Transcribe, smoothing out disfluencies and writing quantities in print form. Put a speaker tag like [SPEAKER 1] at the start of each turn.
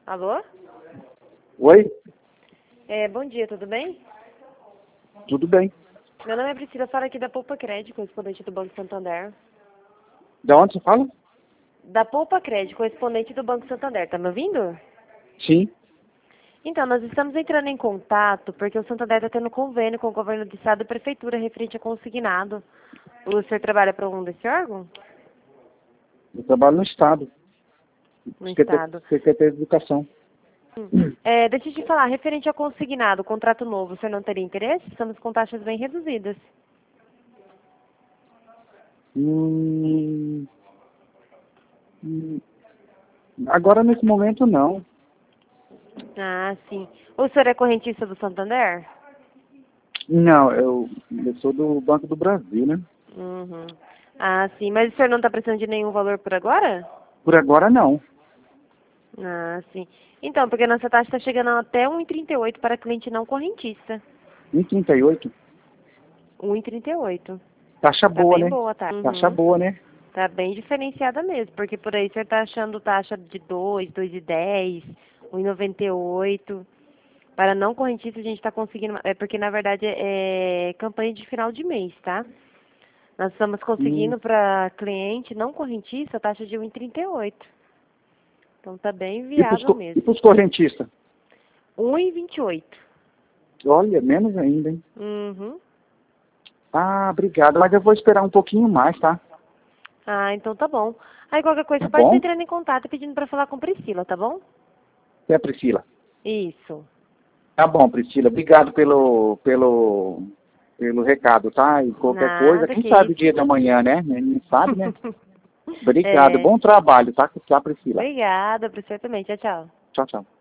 [SPEAKER 1] Alô?
[SPEAKER 2] Oi?
[SPEAKER 1] Bom dia, tudo bem?
[SPEAKER 2] Tudo bem.
[SPEAKER 1] Meu nome é Priscila, falo aqui da Poupa Crédito, correspondente do Banco Santander.
[SPEAKER 2] Da onde você fala?
[SPEAKER 1] Da Poupa Crédito, correspondente do Banco Santander, tá me ouvindo?
[SPEAKER 2] Sim.
[SPEAKER 1] Então, nós estamos entrando em contato porque o Santander está tendo convênio com o governo do estado e prefeitura referente a consignado. O senhor trabalha para um desse órgão?
[SPEAKER 2] Eu trabalho no Estado.
[SPEAKER 1] No estado.
[SPEAKER 2] Secretaria de Educação.
[SPEAKER 1] Deixa eu te falar, referente a consignado, contrato novo, o senhor não teria interesse? Estamos com taxas bem reduzidas.
[SPEAKER 2] Hum, agora, nesse momento, não.
[SPEAKER 1] Ah, sim. O senhor é correntista do Santander?
[SPEAKER 2] Não, eu sou do Banco do Brasil, né?
[SPEAKER 1] Uhum. Ah, sim. Mas o senhor não está precisando de nenhum valor por agora?
[SPEAKER 2] Por agora, não.
[SPEAKER 1] Ah, sim. Então, porque a nossa taxa está chegando até 1,38 para cliente não correntista.
[SPEAKER 2] 1,38.
[SPEAKER 1] 1,38.
[SPEAKER 2] Taxa
[SPEAKER 1] Tá
[SPEAKER 2] boa,
[SPEAKER 1] bem
[SPEAKER 2] né?
[SPEAKER 1] boa a taxa.
[SPEAKER 2] Taxa
[SPEAKER 1] Uhum.
[SPEAKER 2] boa, né?
[SPEAKER 1] Tá bem diferenciada mesmo, porque por aí o senhor tá achando taxa de 2,10, 1,98. Para não correntista a gente está conseguindo, porque na verdade é campanha de final de mês, tá? Nós estamos
[SPEAKER 2] Hum.
[SPEAKER 1] conseguindo para cliente não correntista a taxa de 1,38. Então tá bem
[SPEAKER 2] E
[SPEAKER 1] viável
[SPEAKER 2] e
[SPEAKER 1] mesmo.
[SPEAKER 2] pros correntistas?
[SPEAKER 1] 1,28.
[SPEAKER 2] Olha, menos ainda, hein?
[SPEAKER 1] Uhum.
[SPEAKER 2] Ah, obrigado. Mas eu vou esperar um pouquinho mais, tá?
[SPEAKER 1] Ah, então tá bom. Aí qualquer coisa
[SPEAKER 2] Tá
[SPEAKER 1] você pode estar
[SPEAKER 2] bom?
[SPEAKER 1] entrando em contato pedindo para falar com Priscila, tá bom?
[SPEAKER 2] É, Priscila.
[SPEAKER 1] Isso.
[SPEAKER 2] Tá bom, Priscila. Obrigado pelo recado, tá? E qualquer coisa,
[SPEAKER 1] Nada,
[SPEAKER 2] quem
[SPEAKER 1] que
[SPEAKER 2] sabe o dia
[SPEAKER 1] isso.
[SPEAKER 2] de amanhã, né? Ninguém sabe, né? Obrigado.
[SPEAKER 1] É.
[SPEAKER 2] Bom trabalho, tá, Priscila?
[SPEAKER 1] Obrigada, Priscila também. Tchau, tchau.
[SPEAKER 2] Tchau, tchau.